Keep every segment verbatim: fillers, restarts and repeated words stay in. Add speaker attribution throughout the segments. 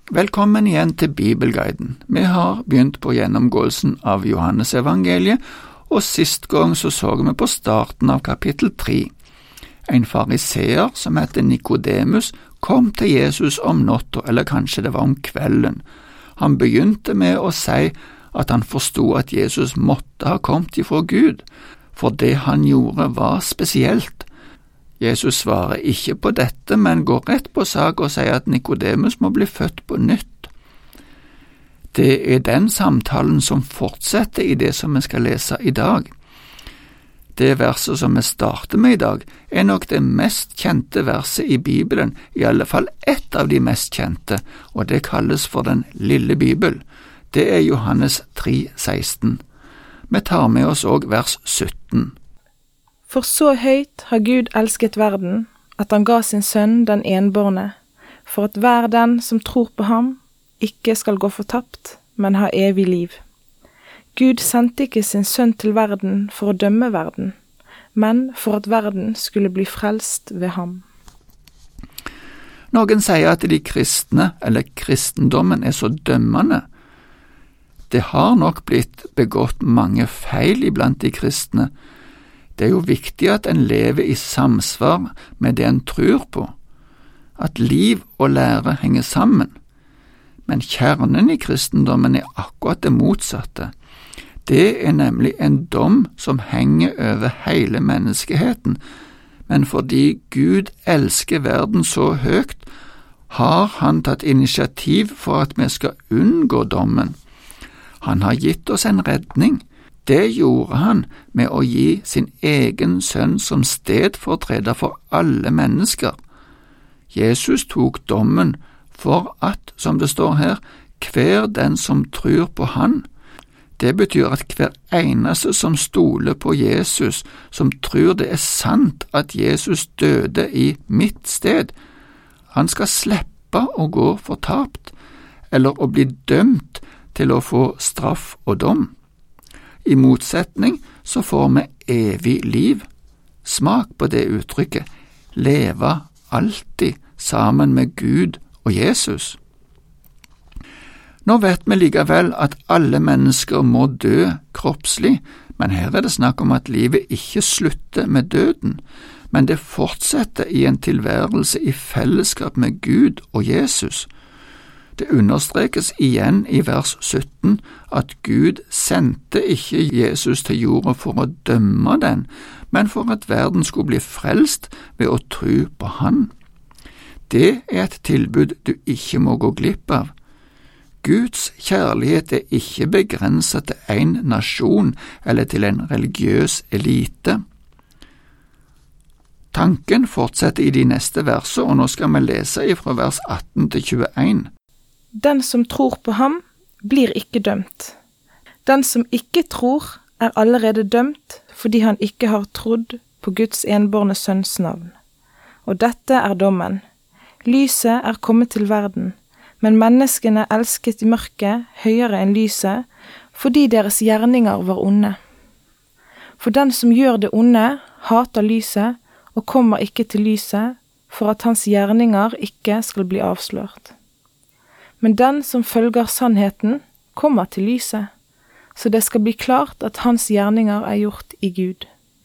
Speaker 1: Velkommen igjen til Bibelguiden. Vi har begynt på gjennomgåelsen av Johannes evangeliet, og sist gang så så vi på starten av kapittel tre. En fariseer som heter Nikodemus kom til Jesus om natta, eller kanskje det var om kvelden. Han begynte med å si at han forstod at Jesus måtte ha kommet ifra Gud, for det han gjorde var spesielt. Jesus svarer ikke på dette, men går rett på sak og sier at Nikodemus må bli født på nytt. Det er den samtalen som fortsetter i det som vi skal lese i dag. Det verset som vi starter med i dag, er nok det mest kjente verset i Bibelen, i alle fall ett av de mest kjente, og det kalles for den lille Bibel. Det er Johannes tre seksten. Vi tar med oss også vers sytten.
Speaker 2: For så høyt har Gud elsket verden, at han ga sin sønn den enbårne, for at hver den som tror på ham, ikke skal gå fortapt, men ha evig liv. Gud sendte ikke sin sønn til verden for å dømme verden, men for at verden skulle bli frelst ved ham.
Speaker 1: Noen sier at de kristne, eller kristendommen, er så dømmende. Det har nok blitt begått mange feil iblant de kristne. Det er jo viktig at en lever i samsvar med det en tror på, at liv og lære henger sammen. Men kjernen i kristendommen er akkurat det motsatte. Det er nemlig en dom som henger over hele menneskeheten, men fordi Gud elsker verden så høyt, har han tatt initiativ for at vi skal unngå dommen. Han har gitt oss en redning. Det gjorde han med å gi sin egen sønn som stedfortreder for alle mennesker. Jesus tok dommen for at, som det står her, hver den som tror på han. Det betyr at hver eneste som stoler på Jesus, som tror det er sant at Jesus døde i mitt sted, han skal slippe å gå fortapt, eller å bli dømt til å få straff og dom. I motsetning så får vi evig liv. Smak på det uttrykket, leve alltid sammen med Gud og Jesus. Nå vet vi likevel at alle mennesker må dø kroppslig, men her er det snakk om at livet ikke slutter med døden, men det fortsetter i en tilværelse i fellesskap med Gud og Jesus. Det understrekes igjen i vers sytten at Gud sendte ikke Jesus til jorda for å dømme den, men for at verden skulle bli frelst ved å tro på han. Det er et tilbud du ikke må gå glipp av. Guds kjærlighet er ikke begrenset til en nasjon eller til en religiøs elite. Tanken fortsetter i de neste verser, og nå skal vi lese fra vers atten til tjueen.
Speaker 2: Den som tror på ham, blir ikke dømt. Den som ikke tror, er allerede dømt, fordi han ikke har trodd på Guds enbårne sønns navn. Og dette er dommen. Lyset er kommet til verden, men menneskene elsket i mørket høyere enn lyset, fordi deres gjerninger var onde. For den som gjør det onde, hater lyset, og kommer ikke til lyset, for at hans gjerninger ikke skal bli avslørt. Men den som følger sannheten, kommer til lyset, så det skal bli klart at hans gjerninger er gjort i Gud.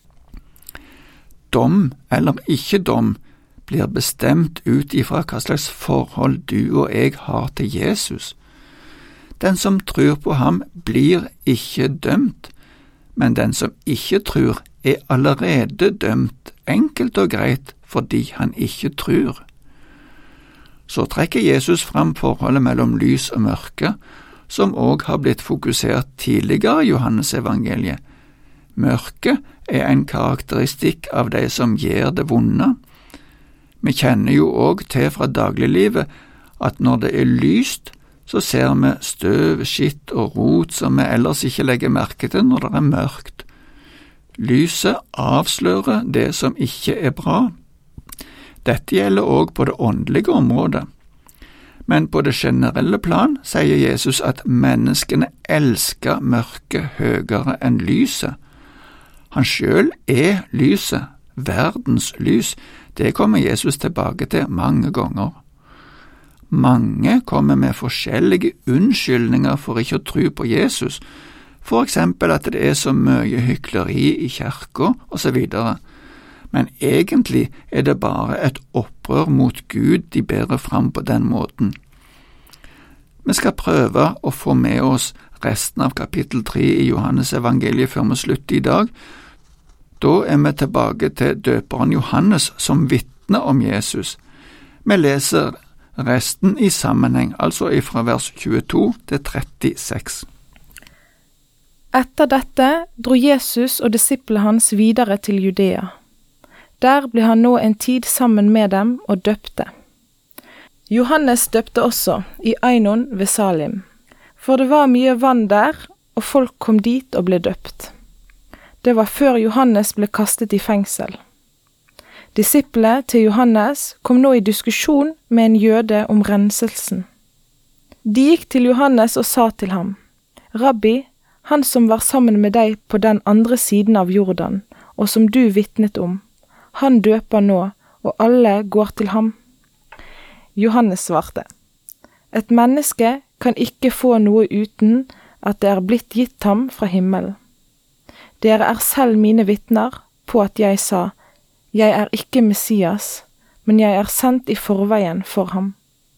Speaker 1: Dom eller ikke dom blir bestemt ut ifra hva slags forhold du og jeg har til Jesus. Den som tror på ham blir ikke dømt, men den som ikke tror er allerede dømt, enkelt og greit fordi han ikke tror. Så trekker Jesus fram forholdet mellom lys og mørke, som også har blitt fokusert tidligere i Johannes evangeliet. Mørke er en karakteristikk av de som gjør det vonde. Vi kjenner jo også til fra dagliglivet at når det er lyst, så ser vi støv, skitt og rot som vi ellers ikke legger merke til når det er mørkt. Lyset avslører det som ikke er bra. Dette gjelder også på det åndelige området. Men på det generelle plan sier Jesus at menneskene elsker mørket høyere enn lyset. Han selv er lyset, verdens lys. Det kommer Jesus tilbake til mange ganger. Mange kommer med forskjellige unnskyldninger for ikke å tro på Jesus, for eksempel at det er så mye hykleri i kirka, og så videre. Men egentlig er det bare et opprør mot Gud de bærer fram på den måten. Vi skal prøve å få med oss resten av kapittel tre i Johannes evangeliet før vi slutter i dag. Da er vi tilbake til døperen Johannes som vitne om Jesus. Vi leser resten i sammenheng, altså fra vers tjueto til trettiseks.
Speaker 2: Etter dette dro Jesus og disiplene hans videre til Judea. Der ble han nå en tid sammen med dem og døpte. Johannes døpte også i Ainon ved Salim, for det var mye vann der, og folk kom dit og ble døpt. Det var før Johannes ble kastet i fengsel. Disiplene til Johannes kom nå i diskusjon med en jøde om renselsen. De gikk til Johannes og sa til ham, «Rabbi, han som var sammen med deg på den andre siden av Jordan, og som du vitnet om, han døper nå, og alle går til ham.» Johannes svarte, «Et menneske kan ikke få noe uten at det er blitt gitt ham fra himmelen. Dere er selv mine vitner på at jeg sa, jeg er ikke Messias, men jeg er sendt i forveien for ham.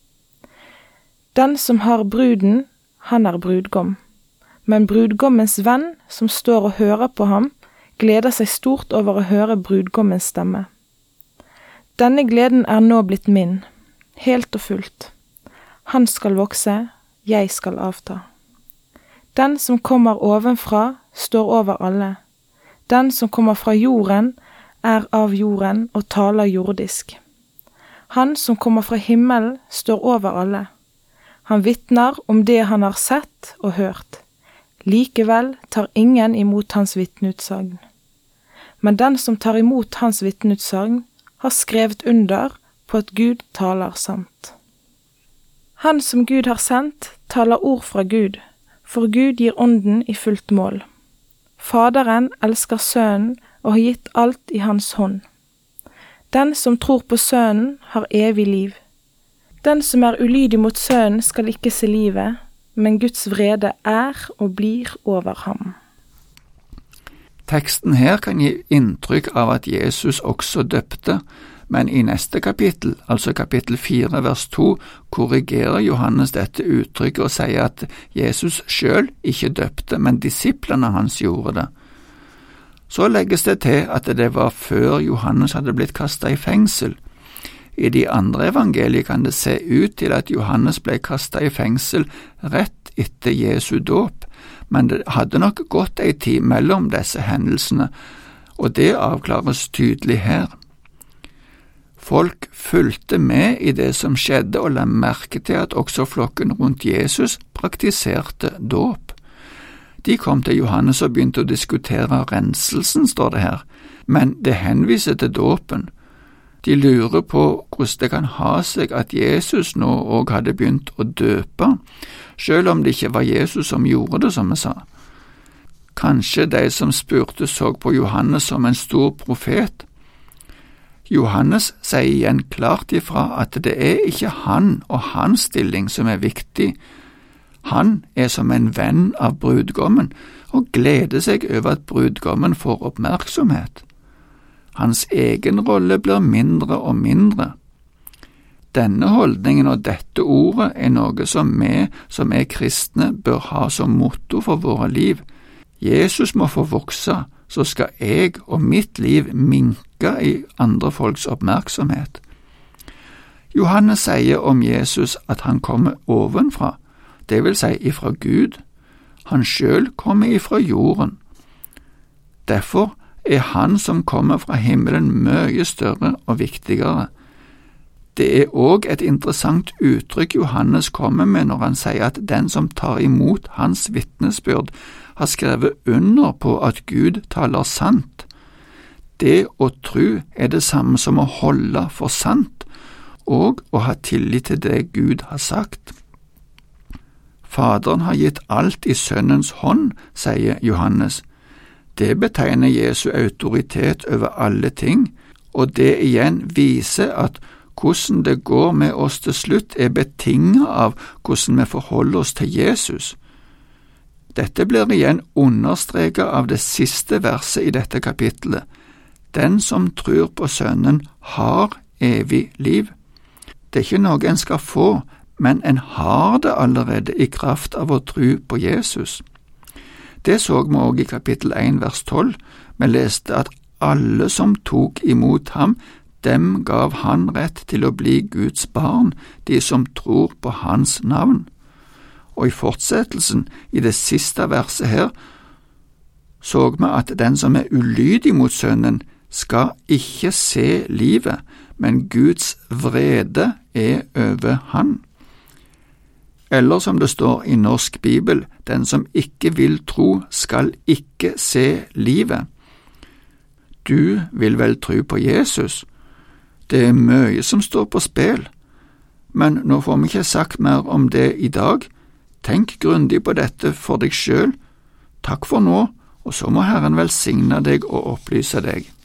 Speaker 2: Den som har bruden, han er brudgom. Men brudgommens venn, som står og hører på ham, gleder seg stort over å høre brudgommens stemme. Denne gleden er nå blitt min, helt og fullt. Han skal vokse, jeg skal avta. Den som kommer ovenfra, står over alle. Den som kommer fra jorden, er av jorden og taler jordisk. Han som kommer fra himmelen, står over alle. Han vitner om det han har sett og hørt. Likevel tar ingen imot hans vitneutsagn. Men den som tar imot hans vitneutsagn, har skrevet under på at Gud taler sant. Han som Gud har sendt, taler ord fra Gud, for Gud gir ånden i fullt mål. Faderen elsker sønnen og har gitt alt i hans hånd. Den som tror på sønnen, har evig liv. Den som er ulydig mot sønnen, skal ikke se livet, men Guds vrede er og blir over ham.
Speaker 1: Teksten her kan gi inntrykk av at Jesus også døpte, men i neste kapittel, altså kapittel fire vers to, korrigerer Johannes dette uttrykket og sier at Jesus selv ikke døpte, men disiplene hans gjorde det. Så legges det til at det var før Johannes hadde blitt kastet i fengsel. I de andre evangelier kan det se ut til at Johannes ble kastet i fengsel rett etter Jesu dåp, men det hadde nok gått ei tid mellom disse hendelsene, og det avklares tydelig her. Folk fulgte med i det som skjedde og la merke til at også flokken rundt Jesus praktiserte dåp. De kom til Johannes og begynte å diskutere renselsen, står det her, men det henviser til dåpen. De lurer på hvordan det kan ha seg at Jesus nå også hadde begynt å døpe, selv om det ikke var Jesus som gjorde det, som vi sa. Kanskje de som spurte så på Johannes som en stor profet. Johannes sier igjen klart ifra at det er ikke han og hans stilling som er viktig. Han er som en venn av brudgommen og gleder seg over at brudgommen får oppmerksomhet. Hans egen rolle blir mindre og mindre. Denne holdningen og dette ordet er noe som vi som er kristne bør ha som motto for våre liv. Jesus må få vokse, så skal jeg og mitt liv minke i andre folks oppmerksomhet. Johannes sier om Jesus at han kommer ovenfra, det vil si ifra Gud. Han selv kommer ifra jorden. Derfor er han som kommer fra himmelen mye større og viktigere. Det er også et interessant uttrykk Johannes kommer med når han sier at den som tar imot hans vitnesbyrd har skrevet under på at Gud taler sant. Det å tro er det samme som å holde for sant, og å ha tillit til det Gud har sagt. Faderen har gitt alt i Sønnens hånd, sier Johannes. Det betegner Jesu autoritet over alle ting, og det igjen viser at hvordan det går med oss til slutt, er betinget av hvordan vi forholder oss til Jesus. Dette blir igjen understreket av det siste verset i dette kapittelet. Den som tror på Sønnen har evig liv. Det er ikke noe en skal få, men en har det allerede i kraft av å tro på Jesus. Det så vi også i kapittel én vers tolv. Vi leste at alle som tok imot ham, dem gav han rett til å bli Guds barn, de som tror på hans navn. Og i fortsettelsen, i det siste verset her, så vi at den som er ulydig mot Sønnen, skal ikke se livet, men Guds vrede er over han. Eller som det står i norsk bibel, den som ikke vil tro skal ikke se livet. Du vil vel tro på Jesus? Det er mye som står på spill, men nå får vi ikke sagt mer om det i dag. Tenk grundig på dette for deg selv. Takk for nå, og så må Herren velsigne deg og opplyse deg.